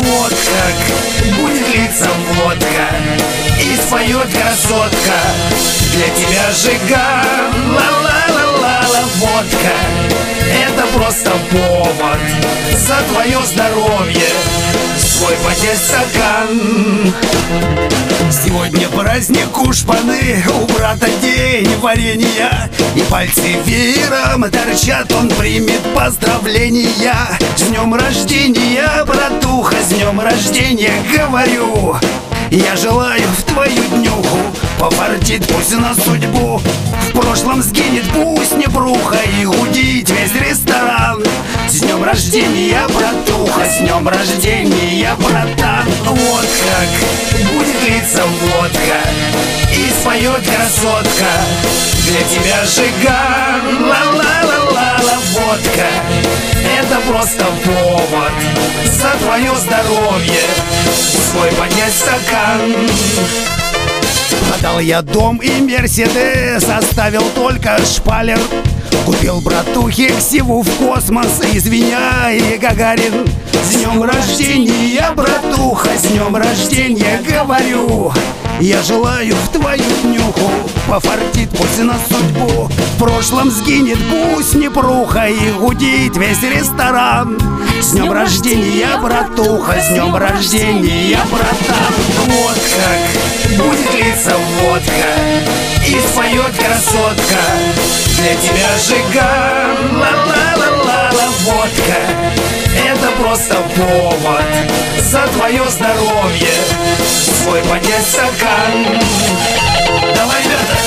Вот как будет литься водка и споет красотка. Для тебя жиган, ла-ла-ла-ла-ла. Водка — это просто повод за твое здоровье свой поднять стакан. Сегодня праздник у шпаны, у брата день варенья, и пальцы веером торчат, он примет поздравления. С днем рождения, братуха, с днем рождения, говорю. Я желаю в твою днюху пофартит пусть на судьбу. В прошлом сгинет пусть непруха и гудит весь ресторан. С днем рождения, братуха, с днем рождения, братан. Вот как будет литься водка и споет красотка. Для тебя жиган, ла-ла-ла-ла-ла. Водка — это просто повод за твое здоровье свой поднять стакан. Продал я дом и Мерседес, оставил только шпалер. Купил братухе ксиву в космос, извиняй, Гагарин. С днем рождения, братуха, с днем рождения, говорю. Я желаю в твою днюху пофартит пусть на судьбу. В прошлом сгинет пусть непруха и гудит весь ресторан. С днем рождения, братуха, с днем рождения, братан. Вот как будет литься водка и споет красотка. Для тебя жиган, ла-ла-ла-ла-ла. Водка — это просто повод за твое здоровье свой поднять стакан. Давай, ребята!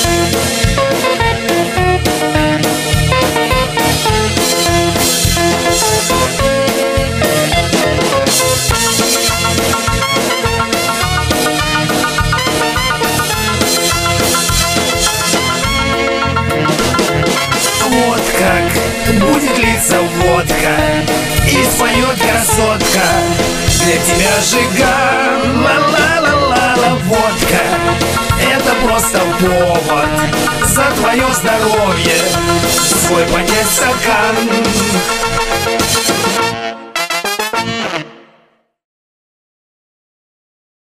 Вот как будет литься водка и споет красотка. Для тебя жиган, ла-ла-ла-ла-ла. Водка — это просто повод за твое здоровье свой поднять стакан.